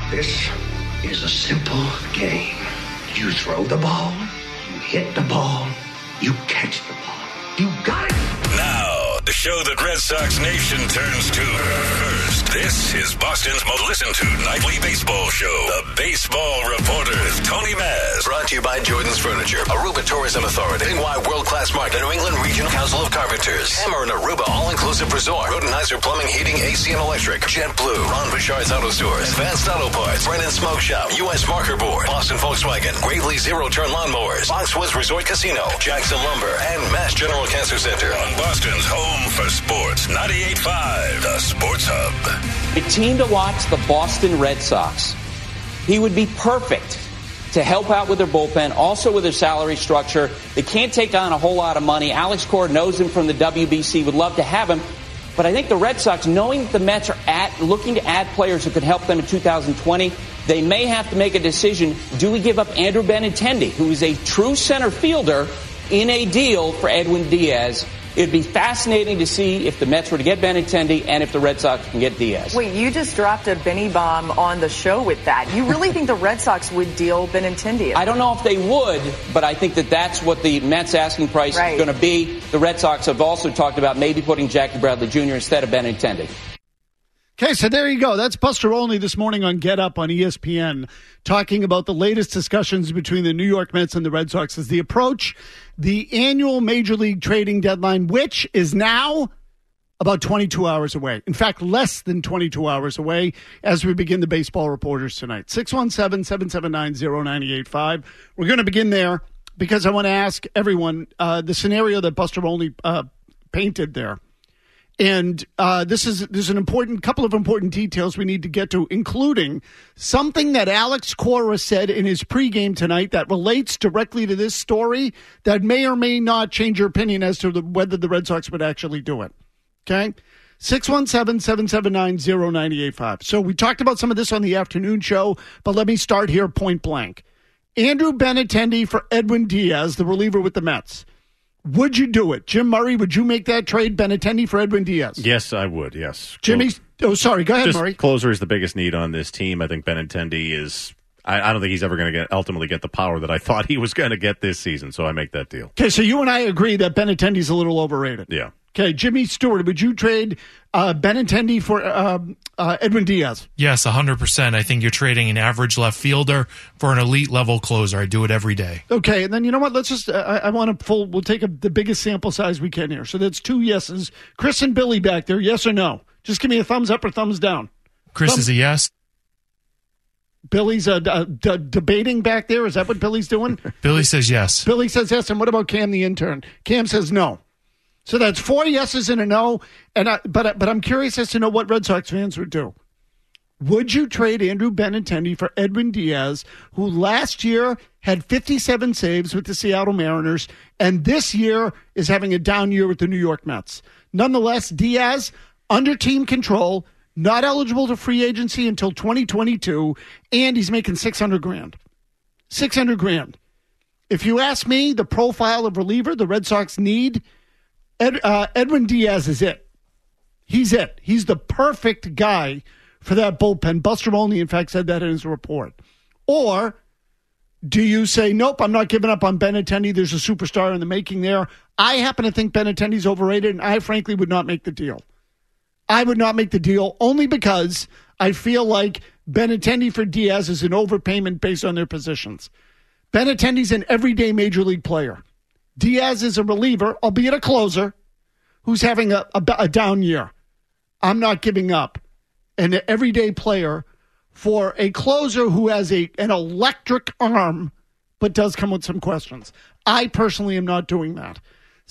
This is a simple game. You throw the ball, you hit the ball, you catch the ball. You got it! Now, the show that Red Sox Nation turns to first. This is Boston's most listened to nightly baseball show, The Baseball Reporter with Tony Maz. Brought to you by Jordan's Furniture, Aruba Tourism Authority, NY World Class Market, New England Regional Council of Carpenters, Hammer and Aruba All-Inclusive Resort, Rodenizer Plumbing, Heating, AC and Electric, JetBlue, Ron Bouchard's Auto Stores, Advanced Auto Parts, Brennan Smoke Shop, U.S. Marker Board, Boston Volkswagen, Gravely Zero Turn Lawnmowers, Foxwoods Resort Casino, Jackson Lumber, and Mass General Cancer Center. On Boston's home for sports, 98.5, The Sports Hub. A team to watch, the Boston Red Sox. He would be perfect to help out with their bullpen, also with their salary structure. They can't take on a whole lot of money. Alex Cora knows him from the WBC, would love to have him. But I think the Red Sox, knowing that the Mets are looking to add players who could help them in 2020, they may have to make a decision. Do we give up Andrew Benintendi, who is a true center fielder, in a deal for Edwin Diaz? It'd be fascinating to see if the Mets were to get Benintendi and if the Red Sox can get Diaz. Wait, you just dropped a Benny bomb on the show with that. You really think the Red Sox would deal Benintendi? I don't know if they would, but I think that that's what the Mets asking price is going to be. The Red Sox have also talked about maybe putting Jackie Bradley Jr. instead of Benintendi. Okay, so there you go. That's Buster Olney this morning on Get Up on ESPN, talking about the latest discussions between the New York Mets and the Red Sox as they approach the annual Major League trading deadline, which is now about 22 hours away. In fact, less than 22 hours away as we begin the Baseball Reporters tonight. 617-779-0985. We're going to begin there because I want to ask everyone the scenario that Buster Olney painted there. And there's an couple of important details we need to get to, including something that Alex Cora said in his pregame tonight that relates directly to this story that may or may not change your opinion as to whether the Red Sox would actually do it. Okay? 617-779-0985. So we talked about some of this on the afternoon show, but let me start here point blank. Andrew Benintendi for Edwin Diaz, the reliever with the Mets. Would you do it? Jim Murray, would you make that trade, Benintendi for Edwin Diaz? Yes, I would, yes. Jimmy, sorry, go ahead, Murray. Closer is the biggest need on this team. I think Benintendi is, I don't think he's ever going to ultimately get the power that I thought he was going to get this season, so I make that deal. Okay, so you and I agree that Benintendi's a little overrated. Yeah. Okay, Jimmy Stewart, would you trade Benintendi for Edwin Diaz? Yes, 100%. I think you're trading an average left fielder for an elite level closer. I do it every day. Okay, and then you know what? Let's just, we'll take the biggest sample size we can here. So that's two yeses. Chris and Billy back there, yes or no? Just give me a thumbs up or thumbs down. Chris is a yes. Billy's debating back there. Is that what Billy's doing? Billy says yes. Billy says yes. And what about Cam, the intern? Cam says no. So that's 4 yeses and a no. But I'm curious as to know what Red Sox fans would do. Would you trade Andrew Benintendi for Edwin Diaz, who last year had 57 saves with the Seattle Mariners, and this year is having a down year with the New York Mets? Nonetheless, Diaz, under team control, not eligible to free agency until 2022, and he's making $600,000. $600,000. If you ask me, the profile of reliever the Red Sox need, Edwin Diaz is it. He's it. He's the perfect guy for that bullpen. Buster Olney, in fact, said that in his report. Or do you say, nope, I'm not giving up on Benintendi. There's a superstar in the making there. I happen to think Benintendi's overrated, and I frankly would not make the deal. I would not make the deal only because I feel like Benintendi for Diaz is an overpayment based on their positions. Benintendi's an everyday major league player. Diaz is a reliever, albeit a closer, who's having a down year. I'm not giving up an everyday player for a closer who has an electric arm, but does come with some questions. I personally am not doing that.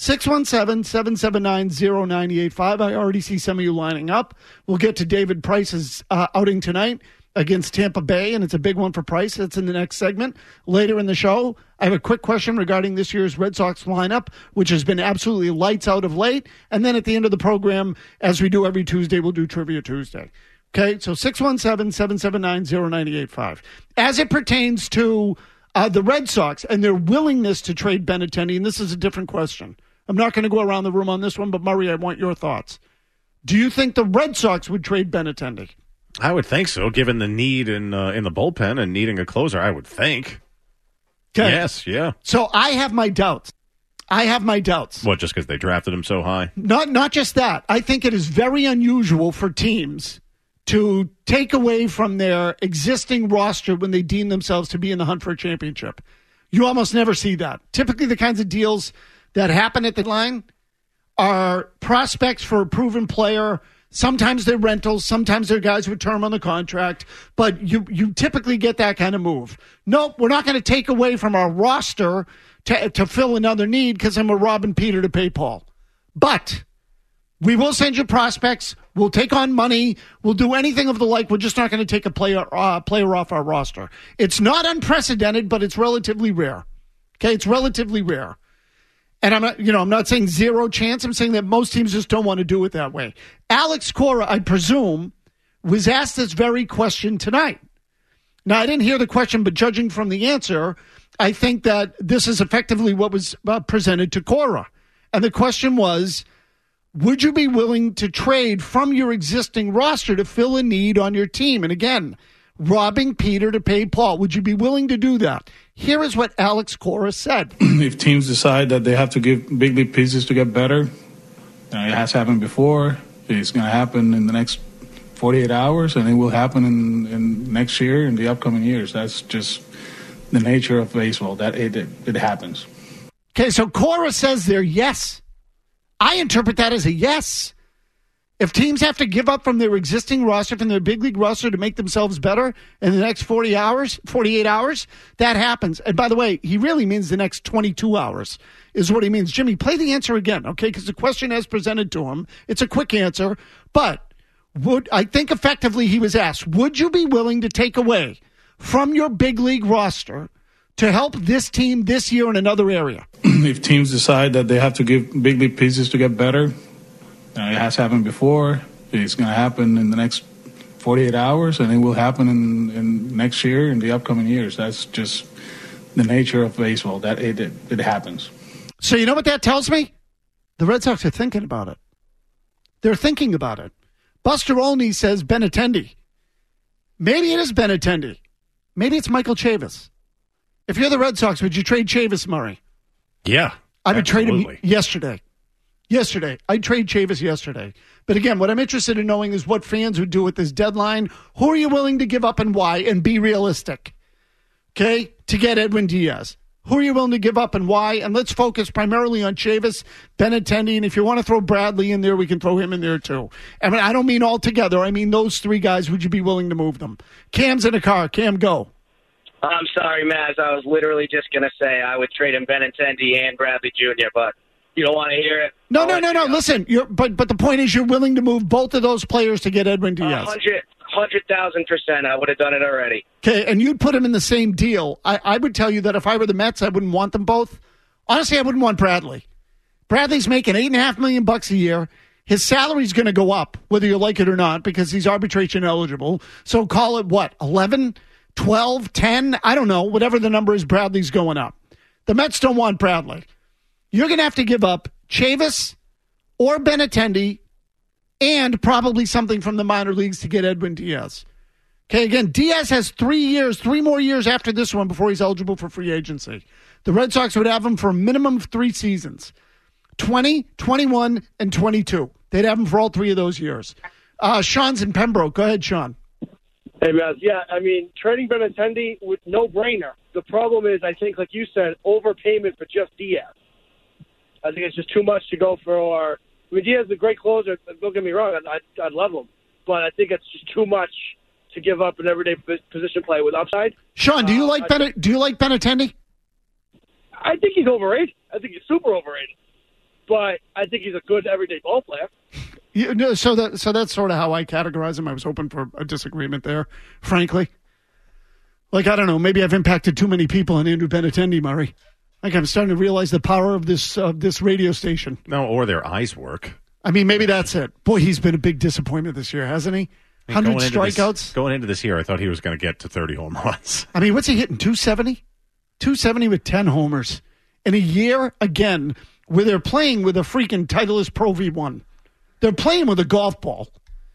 617-779-0985. I already see some of you lining up. We'll get to David Price's outing tonight against Tampa Bay, and it's a big one for Price. That's in the next segment. Later in the show, I have a quick question regarding this year's Red Sox lineup, which has been absolutely lights out of late. And then at the end of the program, as we do every Tuesday, we'll do Trivia Tuesday. Okay, so 617-779-0985. As it pertains to the Red Sox and their willingness to trade Benintendi, and this is a different question. I'm not going to go around the room on this one, but Murray, I want your thoughts. Do you think the Red Sox would trade Benintendi? I would think so, given the need in the bullpen and needing a closer. I would think. Okay. Yes, yeah. So I have my doubts. What, just because they drafted him so high? Not just that. I think it is very unusual for teams to take away from their existing roster when they deem themselves to be in the hunt for a championship. You almost never see that. Typically, the kinds of deals that happen at the line are prospects for a proven player. Sometimes they're rentals. Sometimes they're guys with term on the contract. But you typically get that kind of move. Nope, we're not going to take away from our roster to fill another need because I'm a robbing Peter to pay Paul. But we will send you prospects. We'll take on money. We'll do anything of the like. We're just not going to take a player off our roster. It's not unprecedented, but it's relatively rare. Okay, it's relatively rare. And I'm not saying zero chance. I'm saying that most teams just don't want to do it that way. Alex Cora, I presume, was asked this very question tonight. Now, I didn't hear the question, but judging from the answer, I think that this is effectively what was presented to Cora. And the question was, would you be willing to trade from your existing roster to fill a need on your team? And again, robbing Peter to pay Paul. Would you be willing to do that? Here is what Alex Cora said. If teams decide that they have to give big league pieces to get better, it has happened before. It's going to happen in the next 48 hours, and it will happen in next year and the upcoming years. That's just the nature of baseball. That it happens. Okay, so Cora says there, yes. I interpret that as a yes. If teams have to give up from their existing roster, from their big league roster to make themselves better in the next 48 hours, that happens. And by the way, he really means the next 22 hours is what he means. Jimmy, play the answer again, okay? Because the question as presented to him, it's a quick answer. But I think effectively he was asked, would you be willing to take away from your big league roster to help this team this year in another area? If teams decide that they have to give big league pieces to get better, it has happened before. It's going to happen in the next 48 hours, and it will happen in next year and the upcoming years. That's just the nature of baseball. That it happens. So you know what that tells me? The Red Sox are thinking about it. They're thinking about it. Buster Olney says Benintendi. Maybe it is Benintendi. Maybe it's Michael Chavis. If you're the Red Sox, would you trade Chavis, Murray? Yeah, I would trade him yesterday. I'd trade Chavis yesterday. But again, what I'm interested in knowing is what fans would do at this deadline. Who are you willing to give up and why? And be realistic, okay, to get Edwin Diaz. Who are you willing to give up and why? And let's focus primarily on Chavis, Benintendi, and if you want to throw Bradley in there, we can throw him in there too. I mean, I don't mean all together. I mean those three guys. Would you be willing to move them? Cam's in a car. Cam, go. I'm sorry, Maz. I was literally just going to say I would trade him Benintendi and Bradley Jr., but you don't want to hear it? No. Listen, but the point is you're willing to move both of those players to get Edwin Diaz. 100,000%. I would have done it already. Okay, and you'd put him in the same deal. I would tell you that if I were the Mets, I wouldn't want them both. Honestly, I wouldn't want Bradley. Bradley's making $8.5 million a year. His salary's going to go up, whether you like it or not, because he's arbitration eligible. So call it what, 11, 12, 10? I don't know. Whatever the number is, Bradley's going up. The Mets don't want Bradley. You're going to have to give up Chavis or Benintendi and probably something from the minor leagues to get Edwin Diaz. Okay, again, Diaz has 3 more years after this one before he's eligible for free agency. The Red Sox would have him for a minimum of 3 seasons, 20, 21, and 22. They'd have him for all 3 of those years. Sean's in Pembroke. Go ahead, Sean. Hey, Maz. Yeah, I mean, trading Benintendi, no-brainer. The problem is, I think, like you said, overpayment for just Diaz. I think it's just too much to go for. I mean, Diaz is a great closer. Don't get me wrong. I'd love him. But I think it's just too much to give up an everyday position play with upside. Sean, do you like Benintendi? I think he's overrated. I think he's super overrated. But I think he's a good everyday ball player. So that's sort of how I categorize him. I was hoping for a disagreement there, frankly. Like, I don't know. Maybe I've impacted too many people on Andrew Benintendi, Murray. Like, I'm starting to realize the power of this radio station. No, or their eyes work. I mean, maybe that's it. Boy, he's been a big disappointment this year, hasn't he? 100 strikeouts. Going into this year, I thought he was going to get to 30 home runs. I mean, what's he hitting, 270? 270 with 10 homers. In a year, again, where they're playing with a freaking Titleist Pro V1. They're playing with a golf ball.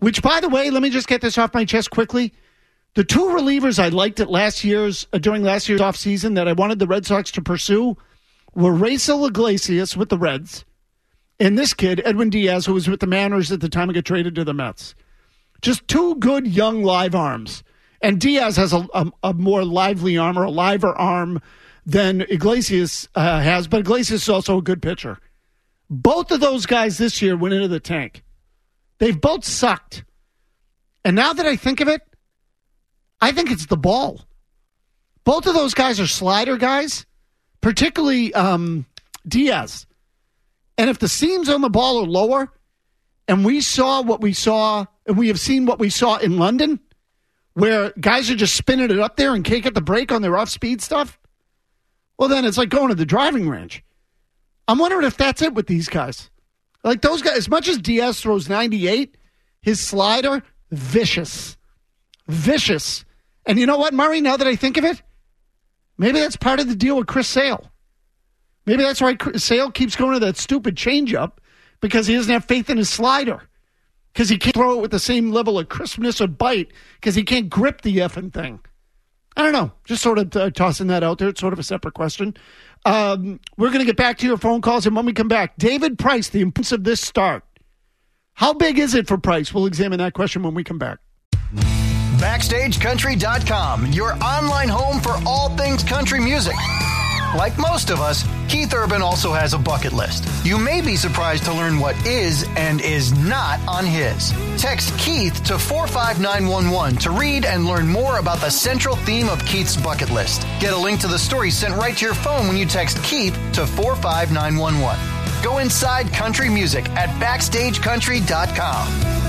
which, by the way, let me just get this off my chest quickly. The two relievers I liked at during last year's offseason that I wanted the Red Sox to pursue were Raisel Iglesias with the Reds and this kid, Edwin Diaz, who was with the Mariners at the time he got traded to the Mets. Just two good young live arms. And Diaz has a more lively arm, or a liver arm, than Iglesias has, but Iglesias is also a good pitcher. Both of those guys this year went into the tank. They've both sucked. And now that I think of it, I think it's the ball. Both of those guys are slider guys, particularly Diaz. And if the seams on the ball are lower, and we saw what we saw, and we have seen what we saw in London, where guys are just spinning it up there and can't get the break on their off-speed stuff, well, then it's like going to the driving range. I'm wondering if that's it with these guys. Like those guys, as much as Diaz throws 98, his slider, vicious. Vicious. And you know what, Murray, now that I think of it, maybe that's part of the deal with Chris Sale. Maybe that's why Sale keeps going to that stupid changeup, because he doesn't have faith in his slider. Because he can't throw it with the same level of crispness or bite, because he can't grip the effing thing. I don't know. Just sort of tossing that out there. It's sort of a separate question. We're going to get back to your phone calls, and when we come back, David Price, the importance of this start. How big is it for Price? We'll examine that question when we come back. BackstageCountry.com, your online home for all things country music. Like most of us, Keith Urban also has a bucket list. You may be surprised to learn what is and is not on his. Text Keith to 45911 to read and learn more about the central theme of Keith's bucket list. Get a link to the story sent right to your phone when you text Keith to 45911. Go inside country music at BackstageCountry.com.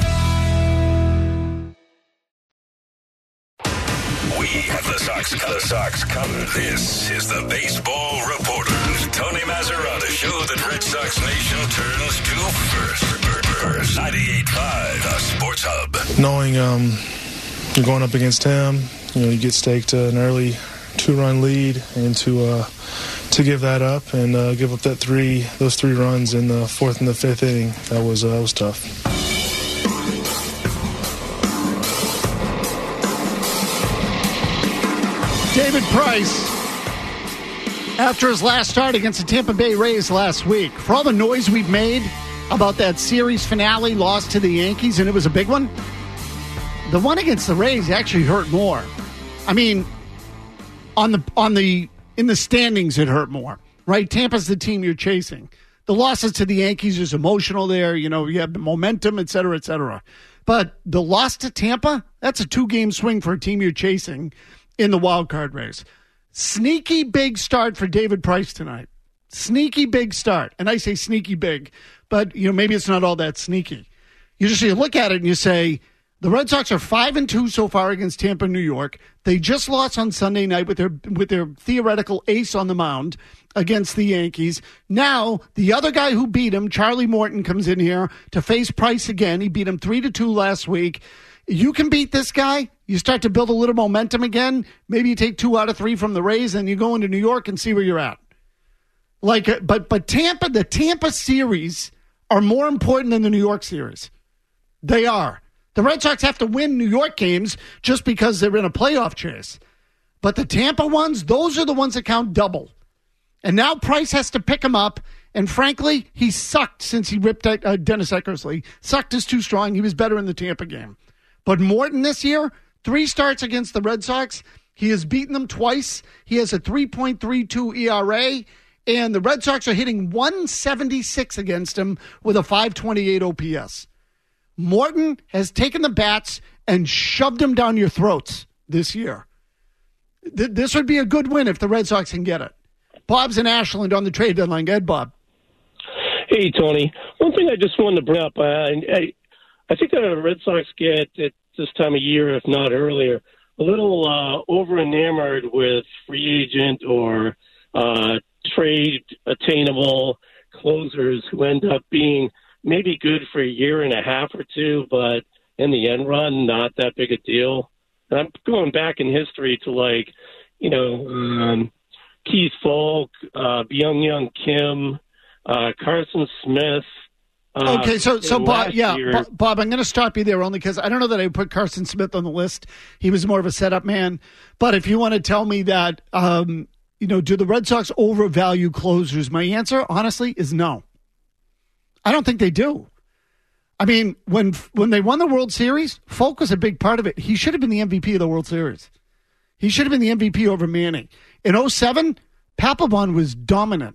We have the Sox covered. This is the Baseball Reporter. Tony Mazzarella, the show that Red Sox Nation turns to first. 98.5, the Sports Hub. Knowing you're going up against him, you get staked an early 2-run lead, and to give that up and give up those three runs in the fourth and the fifth inning, that was tough. David Price, after his last start against the Tampa Bay Rays last week, for all the noise we've made about that series finale loss to the Yankees, and it was a big one, the one against the Rays actually hurt more. I mean, in the standings, it hurt more, right? Tampa's the team you're chasing. The losses to the Yankees is emotional there. You have the momentum, et cetera, et cetera. But the loss to Tampa, that's a 2-game swing for a team you're chasing in the wild card race. Sneaky big start for David Price tonight. Sneaky big start. And I say sneaky big, but maybe it's not all that sneaky. You look at it and you say, the Red Sox are 5-2 so far against Tampa, New York. They just lost on Sunday night with their theoretical ace on the mound against the Yankees. Now, the other guy who beat him, Charlie Morton, comes in here to face Price again. He beat him 3-2 last week. You can beat this guy. You start to build a little momentum again. Maybe you take 2 out of 3 from the Rays, and you go into New York and see where you're at. But Tampa, the Tampa series are more important than the New York series. They are. The Red Sox have to win New York games just because they're in a playoff chase. But the Tampa ones, those are the ones that count double. And now Price has to pick them up. And frankly, he sucked since he ripped Dennis Eckersley. Sucked is too strong. He was better in the Tampa game. But Morton this year, 3 starts against the Red Sox. He has beaten them twice. He has a 3.32 ERA. And the Red Sox are hitting 176 against him with a 528 OPS. Morton has taken the bats and shoved them down your throats this year. This would be a good win if the Red Sox can get it. Bob's in Ashland on the trade deadline. Go ahead, Bob. Hey, Tony. One thing I just wanted to bring up, I think the Red Sox get at this time of year, if not earlier, a little over-enamored with free agent or trade attainable closers who end up being maybe good for a year and a half or two, but in the end run, not that big a deal. And I'm going back in history to Keith Falk, Byung-Hyun Kim, Carson Smith, Okay, so Bob, year, Bob, I'm going to stop you there only because I don't know that I would put Carson Smith on the list. He was more of a setup man. But if you want to tell me that, do the Red Sox overvalue closers? My answer, honestly, is no. I don't think they do. I mean, when they won the World Series, Folk was a big part of it. He should have been the MVP of the World Series. He should have been the MVP over Manning. In 2007, Papelbon was dominant.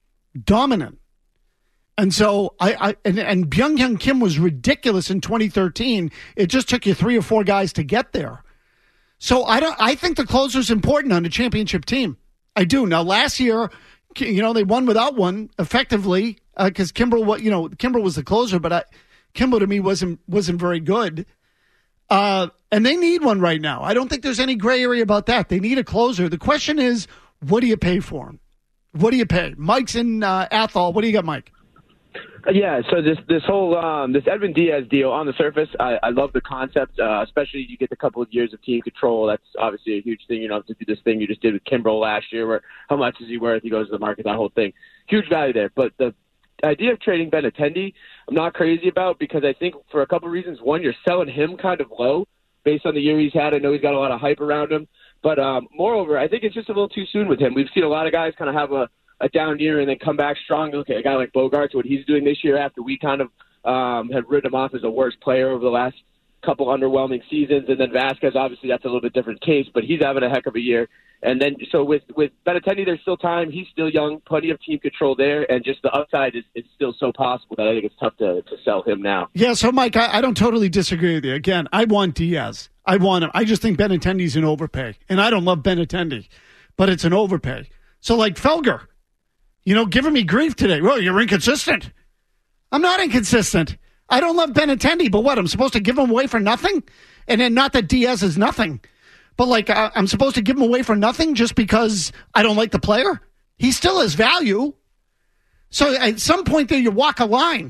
And so and Byung-Hyun Kim was ridiculous in 2013. It just took you 3 or 4 guys to get there. So I think the closer's important on a championship team. I do. Now last year, they won without one effectively because Kimbrel was the closer, but Kimbrel to me wasn't very good. And they need one right now. I don't think there's any gray area about that. They need a closer. The question is, what do you pay for him? What do you pay? Mike's in Athol. What do you got, Mike? Yeah, so this whole this Edwin Diaz deal on the surface, I love the concept, especially you get a couple of years of team control. That's obviously a huge thing. You don't have to do this thing you just did with Kimbrel last year where how much is he worth? He goes to the market, that whole thing. Huge value there. But the idea of trading Benintendi, I'm not crazy about because I think for a couple of reasons. One, you're selling him kind of low based on the year he's had. I know he's got a lot of hype around him. But moreover, I think it's just a little too soon with him. We've seen a lot of guys kind of have a down year and then come back strong. Look at a guy like Bogarts, what he's doing this year after we kind of have written him off as a worst player over the last couple underwhelming seasons. And then Vasquez, obviously that's a little bit different case, but he's having a heck of a year. And then so with Benintendi, there's still time. He's still young, plenty of team control there, and just the upside is still so possible that I think it's tough to sell him now. Yeah, so Mike, I don't totally disagree with you. Again, I want Diaz. I want him. I just think Benintendi's an overpay. And I don't love Benintendi, but it's an overpay. So like Felger, giving me grief today. Well, you're inconsistent. I'm not inconsistent. I don't love Benintendi, but what? I'm supposed to give him away for nothing? And then not that Diaz is nothing, but like I'm supposed to give him away for nothing just because I don't like the player? He still has value. So at some point there, you walk a line.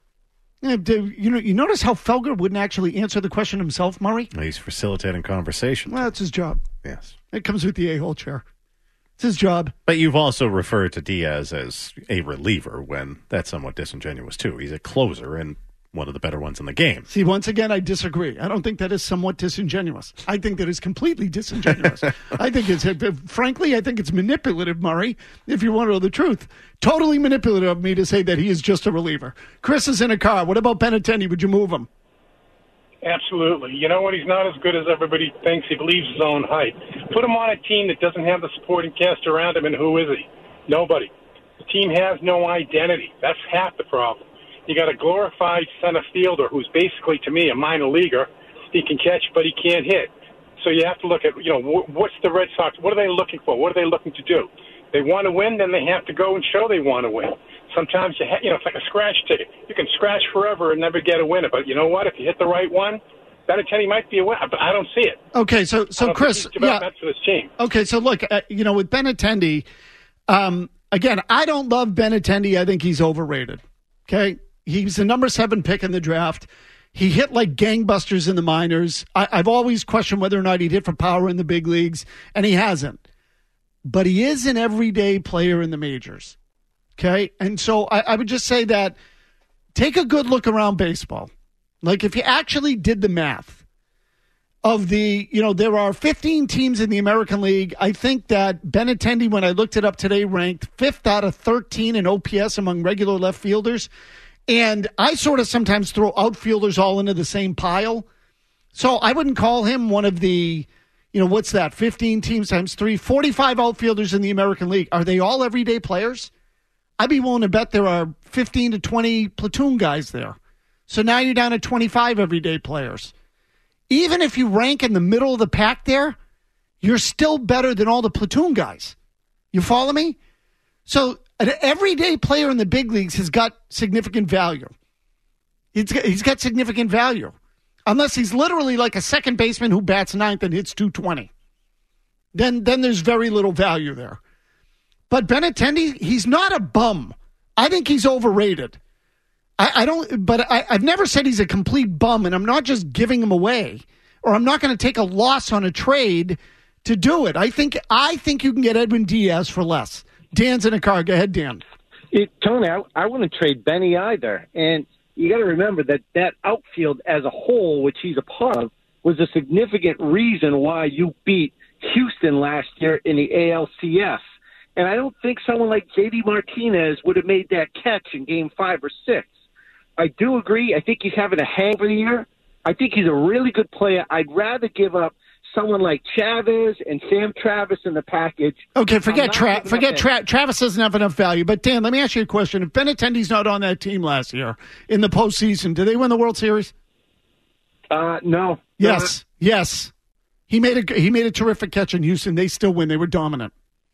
You notice how Felger wouldn't actually answer the question himself, Murray? He's facilitating conversation. Well, that's his job. Yes. It comes with the a-hole chair. It's his job. But you've also referred to Diaz as a reliever when that's somewhat disingenuous, too. He's a closer and one of the better ones in the game. See, once again, I disagree. I don't think that is somewhat disingenuous. I think that is completely disingenuous. Frankly, I think it's manipulative, Murray, if you want to know the truth. Totally manipulative of me to say that he is just a reliever. Chris is in a car. What about Benintendi? Would you move him? Absolutely. You know what? He's not as good as everybody thinks. He believes his own hype. Put him on a team that doesn't have the supporting cast around him, and who is he? Nobody. The team has no identity. That's half the problem. You got a glorified center fielder who's basically, to me, a minor leaguer. He can catch, but he can't hit. So you have to look at, what's the Red Sox? What are they looking for? What are they looking to do? They want to win, then they have to go and show they want to win. Sometimes, it's like a scratch ticket. You can scratch forever and never get a winner. But you know what? If you hit the right one, Benintendi might be a winner, but I don't see it. Okay, so Chris, that's for this team. Okay, so look, with Benintendi, again, I don't love Benintendi. I think he's overrated. Okay, he's the number 7 pick in the draft. He hit like gangbusters in the minors. I've always questioned whether or not he'd hit for power in the big leagues, and he hasn't. But he is an everyday player in the majors. Okay, and so I would just say that take a good look around baseball. Like if you actually did the math of there are 15 teams in the American League. I think that Benintendi, when I looked it up today, ranked 5th out of 13 in OPS among regular left fielders. And I sort of sometimes throw outfielders all into the same pile. So I wouldn't call him one of the, what's that, 15 teams times 3, 45 outfielders in the American League. Are they all everyday players? I'd be willing to bet there are 15 to 20 platoon guys there. So now you're down to 25 everyday players. Even if you rank in the middle of the pack there, you're still better than all the platoon guys. You follow me? So an everyday player in the big leagues has got significant value. He's got significant value. Unless he's literally like a second baseman who bats 9th and hits 220. Then there's very little value there. But Benintendi, he's not a bum. I think he's overrated. I've never said he's a complete bum, and I'm not just giving him away, or I'm not going to take a loss on a trade to do it. I think you can get Edwin Diaz for less. Dan's in a car. Go ahead, Dan. Tony, I wouldn't trade Benny either. And you got to remember that outfield as a whole, which he's a part of, was a significant reason why you beat Houston last year in the ALCS. And I don't think someone like J.D. Martinez would have made that catch in Game 5 or 6. I do agree. I think he's having a hang for the year. I think he's a really good player. I'd rather give up someone like Chavez and Sam Travis in the package. Okay, forget Travis doesn't have enough value. But, Dan, let me ask you a question. If Benintendi's not on that team last year in the postseason, did they win the World Series? No. Yes. He made a terrific catch in Houston. They still win. They were dominant.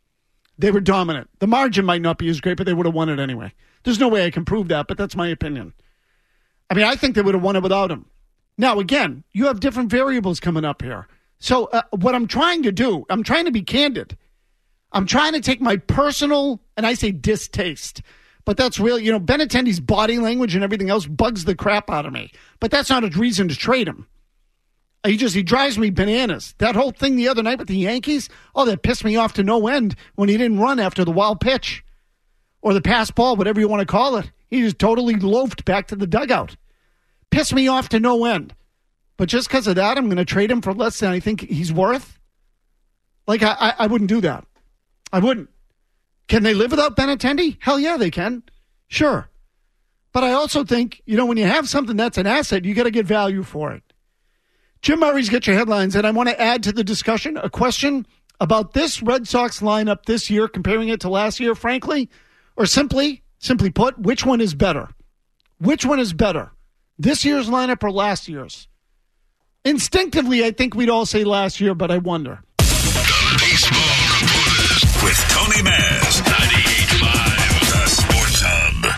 The margin might not be as great, but they would have won it anyway. There's no way I can prove that, but that's my opinion. I mean, I think they would have won it without him. Now, again, you have different variables coming up here. So what I'm trying to do, I'm trying to be candid. I'm trying to take my personal, and I say distaste, but that's real. Benintendi's body language and everything else bugs the crap out of me. But that's not a reason to trade him. He drives me bananas. That whole thing the other night with the Yankees, that pissed me off to no end when he didn't run after the wild pitch or the pass ball, whatever you want to call it. He just totally loafed back to the dugout. Pissed me off to no end. But just because of that, I'm going to trade him for less than I think he's worth? Like, I wouldn't do that. I wouldn't. Can they live without Benintendi? Hell yeah, they can. Sure. But I also think, when you have something that's an asset, you got to get value for it. Jim Murray's Get Your Headlines, and I want to add to the discussion a question about this Red Sox lineup this year, comparing it to last year, frankly, or simply put, which one is better? Which one is better? This year's lineup or last year's? Instinctively, I think we'd all say last year, but I wonder. The Baseball Reporters with Tony Maz, 98.5 The Sports Hub.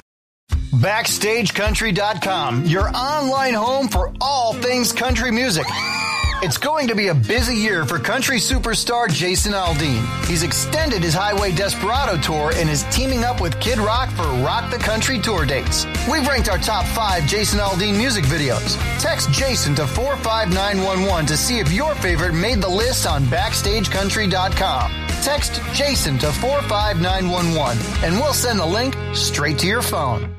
BackstageCountry.com, your online home for all things country music. It's going to be a busy year for country superstar Jason Aldean. He's extended his Highway Desperado tour and is teaming up with Kid Rock for Rock the Country tour dates. We've ranked our top 5 Jason Aldean music videos. Text Jason to 45911 to see if your favorite made the list on BackstageCountry.com. Text Jason to 45911 and we'll send the link straight to your phone.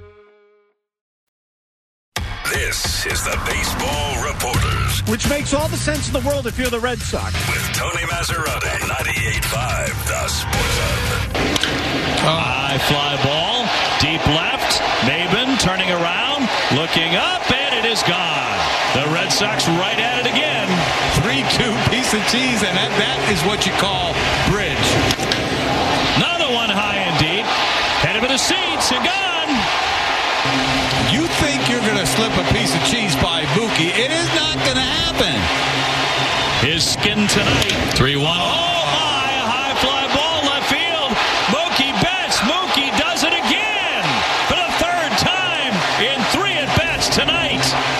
This is the Baseball Reporters. Which makes all the sense in the world if you're the Red Sox. With Tony Maserati, 98.5 The Sports Hub. High fly ball, deep left. Maben turning around, looking up, and it is gone. The Red Sox right at it again. 3-2 piece of cheese, and that is what you call bridge. Another one high and deep. Headed for the seats and gone. You think you're going to slip a piece of cheese by Mookie. It is not going to happen. His skin tonight. 3-1. Oh, my. A high fly ball left field. Mookie Betts. Mookie does it again for the third time in 3 at-bats tonight.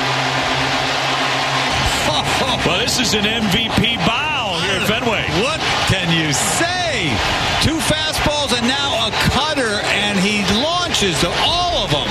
Well, this is an MVP bow here at Fenway. What can you say? 2 fastballs and now a cutter, and he launches all of them.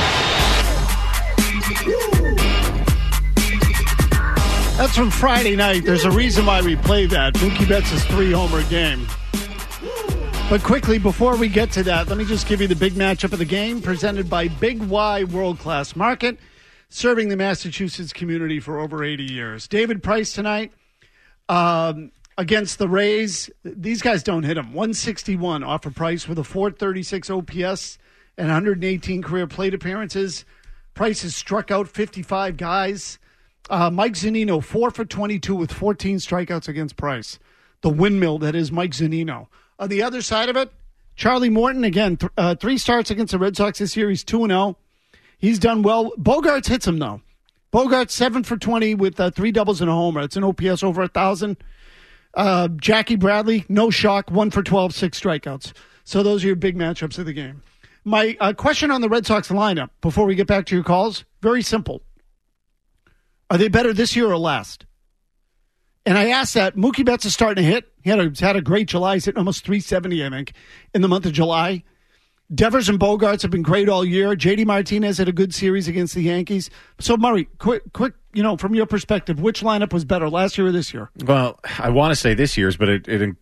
That's from Friday night. There's a reason why we play that. Mookie Betts' 3-homer game. But quickly, before we get to that, let me just give you the big matchup of the game presented by Big Y World Class Market, serving the Massachusetts community for over 80 years. David Price tonight against the Rays. These guys don't hit him. 161 off of Price with a .436 OPS and 118 career plate appearances. Price has struck out 55 guys. Mike Zunino, 4 for 22 with 14 strikeouts against Price. The windmill that is Mike Zunino. On the other side of it, Charlie Morton, again, 3 starts against the Red Sox this year. He's 2-0. He's done well. Bogarts hits him, though. Bogarts, 7 for 20 with 3 doubles and a homer. It's an OPS over 1,000. Jackie Bradley, no shock, 1 for 12, 6 strikeouts. So those are your big matchups of the game. My question on the Red Sox lineup, before we get back to your calls, very simple. Are they better this year or last? And I asked that. Mookie Betts is starting to hit. He had a great July. He's hitting almost 370, I think, in the month of July. Devers and Bogarts have been great all year. J.D. Martinez had a good series against the Yankees. So, Murray, quick, from your perspective, which lineup was better, last year or this year? Well, I want to say this year's, but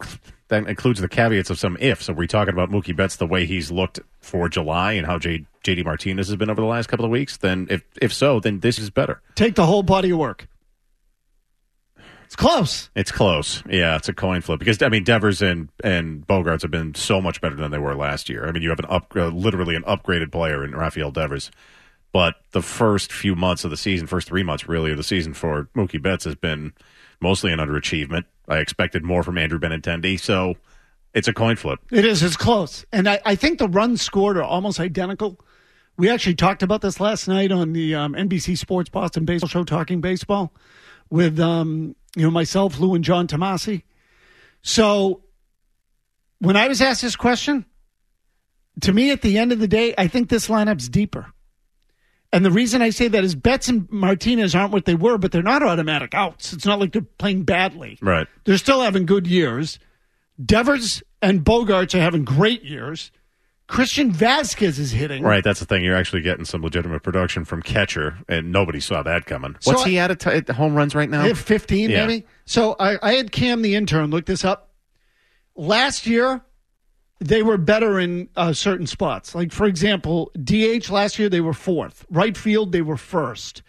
that includes the caveats of some ifs. So we're talking about Mookie Betts the way he's looked for July and how JD Martinez has been over the last couple of weeks. Then if so, then this is better. Take the whole body of work. It's close. It's close. Yeah, it's a coin flip because Devers and Bogarts have been so much better than they were last year. I mean, you have literally an upgraded player in Rafael Devers. But the first few months of the season, first 3 months really of the season for Mookie Betts has been mostly an underachievement. I expected more from Andrew Benintendi, so it's a coin flip. It is. It's close. And I think the runs scored are almost identical. We actually talked about this last night on the NBC Sports Boston Baseball Show, Talking Baseball, with myself, Lou, and John Tomasi. So when I was asked this question, to me, at the end of the day, I think this lineup's deeper. And the reason I say that is Betts and Martinez aren't what they were, but they're not automatic outs. It's not like they're playing badly. Right. They're still having good years. Devers and Bogarts are having great years. Christian Vasquez is hitting. Right, that's the thing. You're actually getting some legitimate production from catcher, and nobody saw that coming. What's he at home runs right now? 15, maybe. So I had Cam, the intern, look this up. Last year, they were better in certain spots. Like, for example, DH last year, they were 4th. Right field, they were 1st.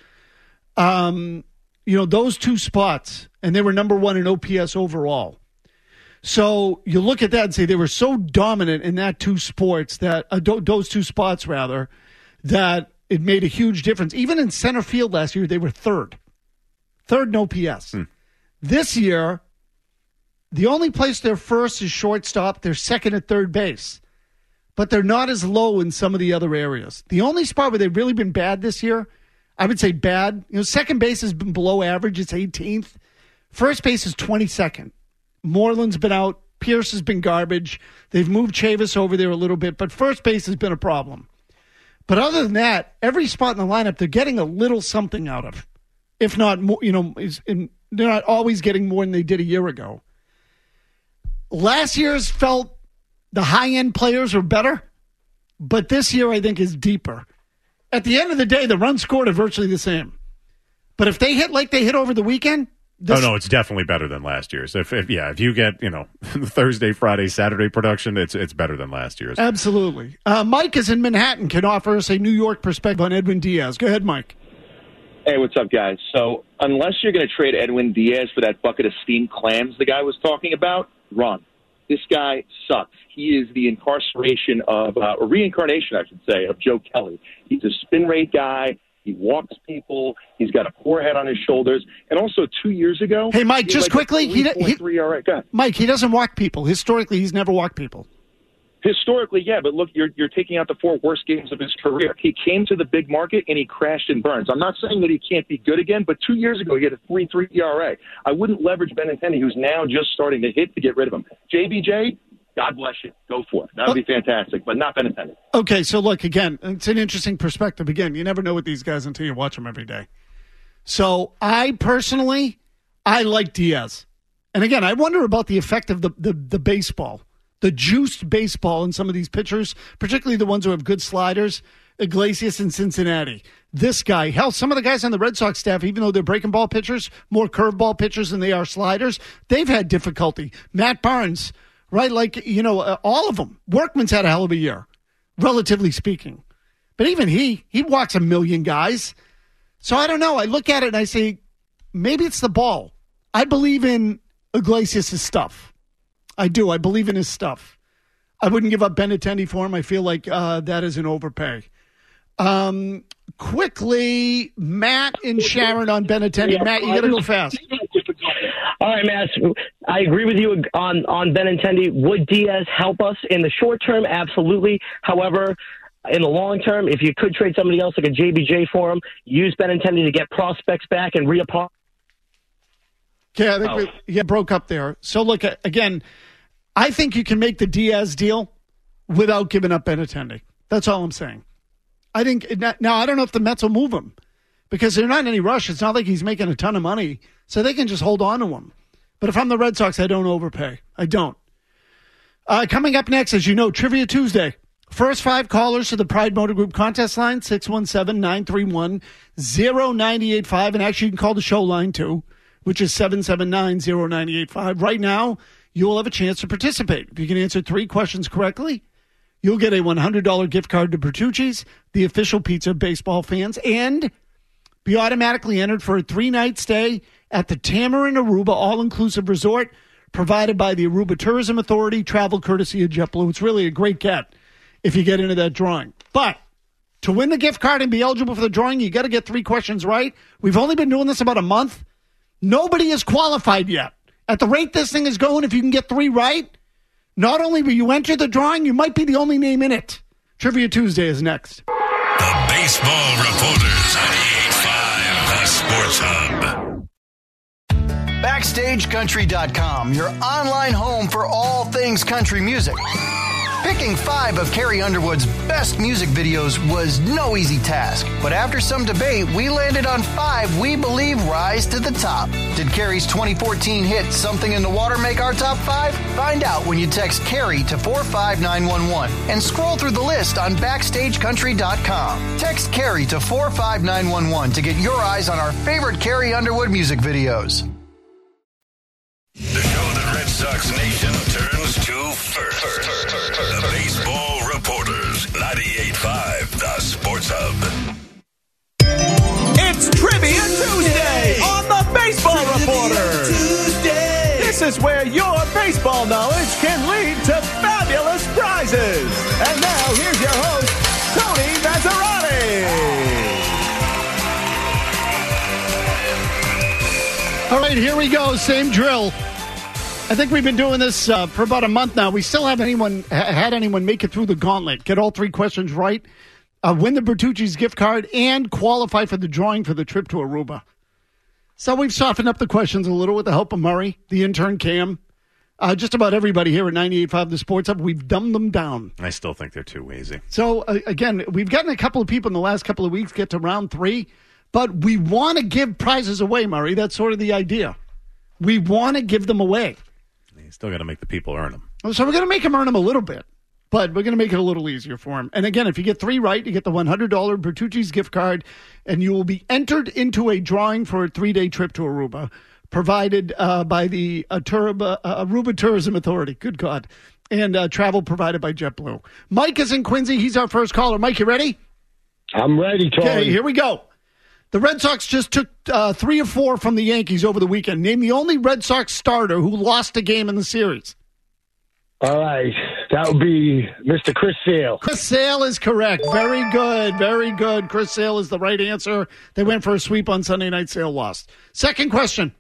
Those 2 spots, and they were number 1 in OPS overall. So you look at that and say they were so dominant in that 2 sports, those 2 spots, that it made a huge difference. Even in center field last year, they were 3rd. 3rd in OPS. This year, the only place they're 1st is shortstop. They're 2nd at third base. But they're not as low in some of the other areas. The only spot where they've really been bad this year, I would say bad. Second base has been below average. It's 18th. First base is 22nd. Moreland's been out. Pierce has been garbage. They've moved Chavis over there a little bit, but first base has been a problem. But other than that, every spot in the lineup, they're getting a little something out of. If not more, they're not always getting more than they did a year ago. Last year's felt the high-end players were better, but this year I think is deeper. At the end of the day, the runs scored are virtually the same. But if they hit like they hit over the weekend... it's definitely better than last year's. If you get, Thursday, Friday, Saturday production, it's better than last year's. Absolutely. Mike is in Manhattan, can offer us a New York perspective on Edwin Diaz. Go ahead, Mike. Hey, what's up, guys? So unless you're going to trade Edwin Diaz for that bucket of steamed clams the guy was talking about, run. This guy sucks. He is the incarceration of, or reincarnation, I should say, of Joe Kelly. He's a spin rate guy. He walks people. He's got a poor head on his shoulders. And also 2 years ago... Hey, Mike, just quickly. Mike, he doesn't walk people. Historically, he's never walked people. Historically, yeah, but look, you're taking out the 4 worst games of his career. He came to the big market, and he crashed and burned. So I'm not saying that he can't be good again, but 2 years ago, he had a 3.3 ERA. I wouldn't leverage Benintendi, who's now just starting to hit, to get rid of him. JBJ, God bless you. Go for it. That would be fantastic, but not Benintendi. Okay, so look, again, it's an interesting perspective. Again, you never know with these guys until you watch them every day. So I personally like Diaz. And again, I wonder about the effect of the baseball, the juiced baseball in some of these pitchers, particularly the ones who have good sliders. Iglesias in Cincinnati. This guy, hell, some of the guys on the Red Sox staff, even though they're breaking ball pitchers, more curveball pitchers than they are sliders, they've had difficulty. Matt Barnes, right? All of them. Workman's had a hell of a year, relatively speaking. But even he walks a million guys. So I don't know. I look at it and I say, maybe it's the ball. I believe in Iglesias' stuff. I do. I believe in his stuff. I wouldn't give up Benintendi for him. I feel like that is an overpay. Quickly, Matt and Sharon on Benintendi. Yeah, Matt, you got to go fast. All right, Matt. I agree with you on Benintendi. Would Diaz help us in the short term? Absolutely. However, in the long term, if you could trade somebody else like a JBJ for him, use Benintendi to get prospects back and reapply. Okay, I think we broke up there. So, look, again, I think you can make the Diaz deal without giving up Benintendi. That's all I'm saying. I think now I don't know if the Mets will move him because they're not in any rush. It's not like he's making a ton of money, so they can just hold on to him. But if I'm the Red Sox, I don't overpay. I don't. Coming up next, as you know, Trivia Tuesday. First 5 callers to the Pride Motor Group contest line, 617-931-0985. And actually, you can call the show line, too, which is 779-0985. Right now, you will have a chance to participate. If you can answer 3 questions correctly, you'll get a $100 gift card to Bertucci's, the official pizza of baseball fans, and be automatically entered for a 3-night stay at the Tamarind Aruba all-inclusive resort provided by the Aruba Tourism Authority, travel courtesy of JetBlue. It's really a great get if you get into that drawing. But to win the gift card and be eligible for the drawing, you got to get 3 questions right. We've only been doing this about a month. Nobody is qualified yet. At the rate this thing is going, if you can get 3 right, not only will you enter the drawing, you might be the only name in it. Trivia Tuesday is next. The Baseball Reporters, 98.5, the Sports Hub. BackstageCountry.com, your online home for all things country music. Picking 5 of Carrie Underwood's best music videos was no easy task, but after some debate, we landed on 5 we believe rise to the top. Did Carrie's 2014 hit Something in the Water make our top 5? Find out when you text Carrie to 45911 and scroll through the list on BackstageCountry.com. Text Carrie to 45911 to get your eyes on our favorite Carrie Underwood music videos. The show that Red Sox Nation turns to first. The Baseball Reporters, 98.5, the Sports Hub. It's Trivia Tuesday on the Baseball Reporters. This is where your baseball knowledge can lead to fabulous prizes. And now here's your host, Tony Maserati. All right, here we go. Same drill. I think we've been doing this for about a month now. We still haven't had anyone make it through the gauntlet, get all 3 questions right, win the Bertucci's gift card, and qualify for the drawing for the trip to Aruba. So we've softened up the questions a little with the help of Murray, the intern Cam, just about everybody here at 98.5 The Sports Hub. We've dumbed them down. I still think they're too easy. So, again, we've gotten a couple of people in the last couple of weeks get to round 3, but we want to give prizes away, Murray. That's sort of the idea. We want to give them away. You still got to make the people earn them. So we're going to make them earn them a little bit, but we're going to make it a little easier for them. And again, if you get 3 right, you get the $100 Bertucci's gift card, and you will be entered into a drawing for a 3-day trip to Aruba, provided by the Aruba Tourism Authority. Good God. And travel provided by JetBlue. Mike is in Quincy. He's our first caller. Mike, you ready? I'm ready, Tony. Okay, here we go. The Red Sox just took 3 of 4 from the Yankees over the weekend. Name the only Red Sox starter who lost a game in the series. All right. That would be Mr. Chris Sale. Chris Sale is correct. Very good. Very good. Chris Sale is the right answer. They went for a sweep on Sunday night. Sale lost. Second question.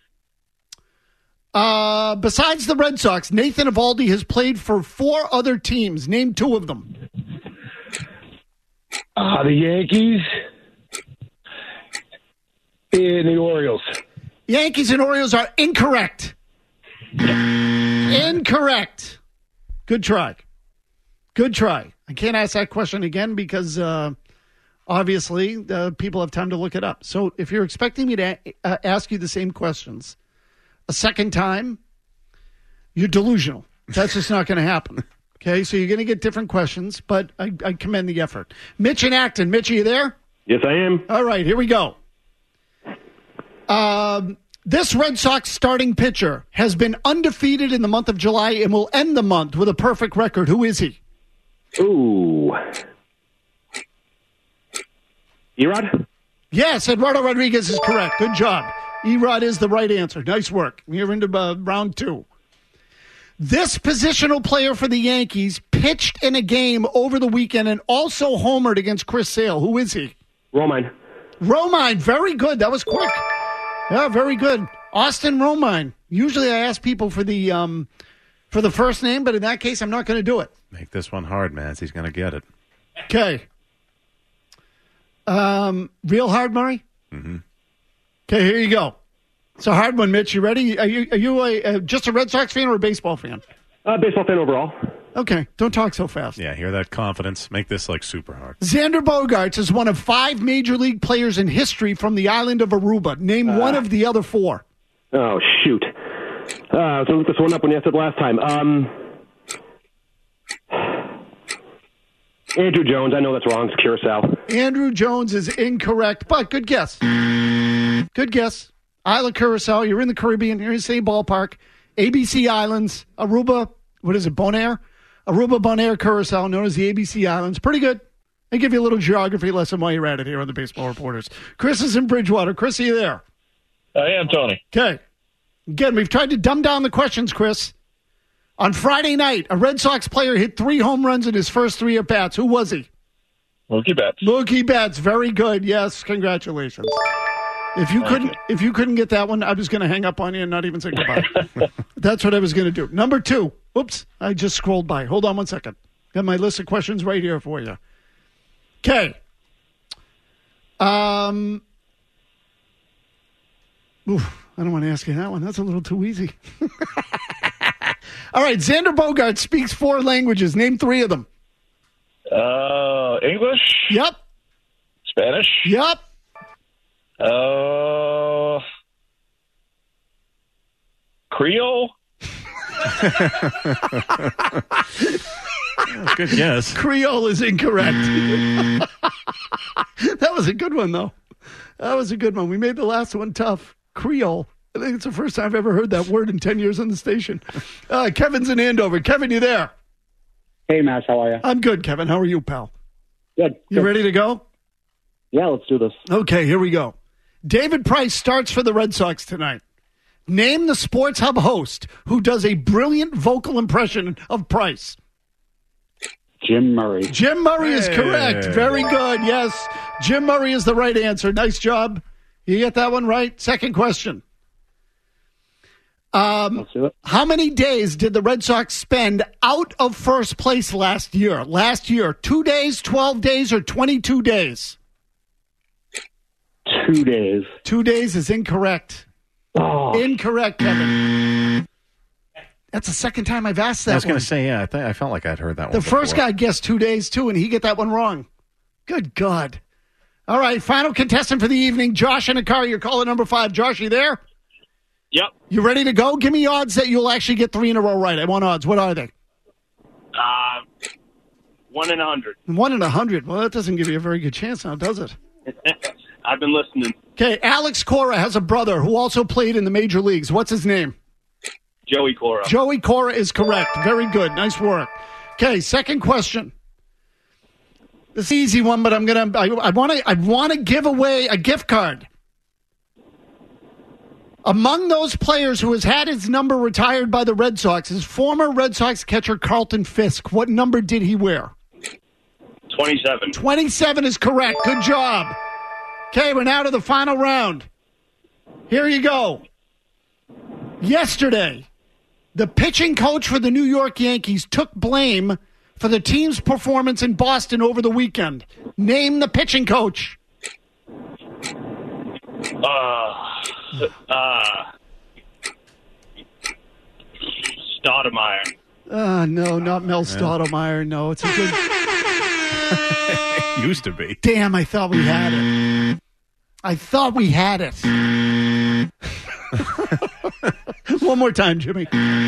Besides the Red Sox, Nathan Eovaldi has played for 4 other teams. Name 2 of them. The Yankees. And the Orioles. Yankees and Orioles are incorrect. Incorrect. Good try. Good try. I can't ask that question again because obviously people have time to look it up. So if you're expecting me to ask you the same questions a second time, you're delusional. That's just not going to happen. Okay, so you're going to get different questions, but I commend the effort. Mitch in Acton. Mitch, are you there? Yes, I am. All right, here we go. This Red Sox starting pitcher has been undefeated in the month of July and will end the month with a perfect record. Who is he? Ooh. Erod? Yes, Eduardo Rodriguez is correct. Good job. Erod is the right answer. Nice work. We're into round 2. This positional player for the Yankees pitched in a game over the weekend and also homered against Chris Sale. Who is he? Romine. Romine. Very good. That was quick. Yeah, very good. Austin Romine. Usually I ask people for the first name, but in that case, I'm not going to do it. Make this one hard, man. He's going to get it. Okay. Real hard, Murray? Mm-hmm. Okay, here you go. It's a hard one, Mitch. You ready? Are you just a Red Sox fan or a baseball fan? Baseball fan overall. Okay, don't talk so fast. Yeah, hear that confidence. Make this like super hard. Xander Bogaerts is one of 5 major league players in history from the island of Aruba. Name one of the other 4. Oh, shoot. So look this one up when you asked it last time. Andrew Jones. I know that's wrong. It's Curacao. Andrew Jones is incorrect, but good guess. Good guess. Isla Curacao. You're in the Caribbean. You're in the same ballpark. ABC Islands, Aruba, what is it, Bonaire? Aruba, Bonaire, Curacao, known as the ABC Islands. Pretty good. They give you a little geography lesson while you're at it here on the Baseball Reporters. Chris is in Bridgewater. Chris, are you there? I am, Tony. Okay. Again, we've tried to dumb down the questions, Chris. On Friday night, a Red Sox player hit 3 home runs in his first 3 at-bats. Who was he? Mookie Betts. Mookie Betts. Very good. Yes, congratulations. If you couldn't get that one, I was going to hang up on you and not even say goodbye. That's what I was going to do. Number 2. Oops, I just scrolled by. Hold on one second. Got my list of questions right here for you. Okay. I don't want to ask you that one. That's a little too easy. All right, Xander Bogaerts speaks 4 languages. Name 3 of them. English? Yep. Spanish? Yep. Creole? Good guess. Creole is incorrect. That was a good one, though. That was a good one. We made the last one tough. Creole. I think it's the first time I've ever heard that word in 10 years on the station. Kevin's in Andover. Kevin, you there? Hey, Matt. How are you? I'm good, Kevin. How are you, pal? Good. You ready to go? Yeah, let's do this. Okay, here we go. David Price starts for the Red Sox tonight. Name the Sports Hub host who does a brilliant vocal impression of Price. Jim Murray. Jim Murray is correct. Very good. Yes, Jim Murray is the right answer. Nice job. You get that one right? Second question. Let's do it. How many days did the Red Sox spend out of first place last year? 2 days, 12 days, or 22 days? 2 days. 2 days is incorrect. Oh. Incorrect, Kevin. That's the second time I've asked that one. I was going to say, yeah, I felt like I'd heard that one The before. first guy guessed 2 days, too, and he get that one wrong. Good God. All right, final contestant for the evening, Josh in a car. You're caller number 5. Josh, you there? Yep. You ready to go? Give me odds that you'll actually get 3 in a row right. I want odds. What are they? 1 in 100. 1 in 100. Well, that doesn't give you a very good chance now, does it? I've been listening. Okay, Alex Cora has a brother who also played in the major leagues. What's his name? Joey Cora. Joey Cora is correct. Very good. Nice work. Okay, second question. This is an easy one, but I want to give away a gift card. Among those players who has had his number retired by the Red Sox is former Red Sox catcher Carlton Fisk. What number did he wear? 27. 27 is correct. Good job. Okay, we're now to the final round. Here you go. Yesterday, the pitching coach for the New York Yankees took blame for the team's performance in Boston over the weekend. Name the pitching coach. Stoudemire. No, not Mel Stoudemire. No, it's a good... Used to be. Damn, I thought we had it. One more time, Jimmy.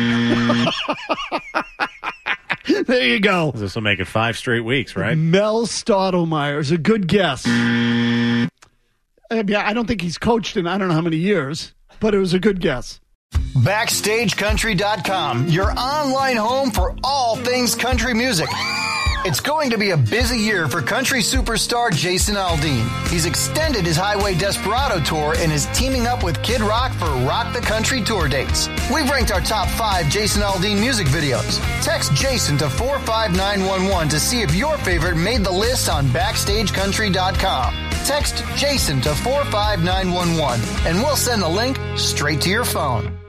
There you go. This will make it 5 straight weeks, right? Mel Stoudemire is a good guess. I don't think he's coached in I don't know how many years, but it was a good guess. BackstageCountry.com, your online home for all things country music. It's going to be a busy year for country superstar Jason Aldean. He's extended his Highway Desperado tour and is teaming up with Kid Rock for Rock the Country tour dates. We've ranked our top 5 Jason Aldean music videos. Text Jason to 45911 to see if your favorite made the list on BackstageCountry.com. Text Jason to 45911 and we'll send the link straight to your phone.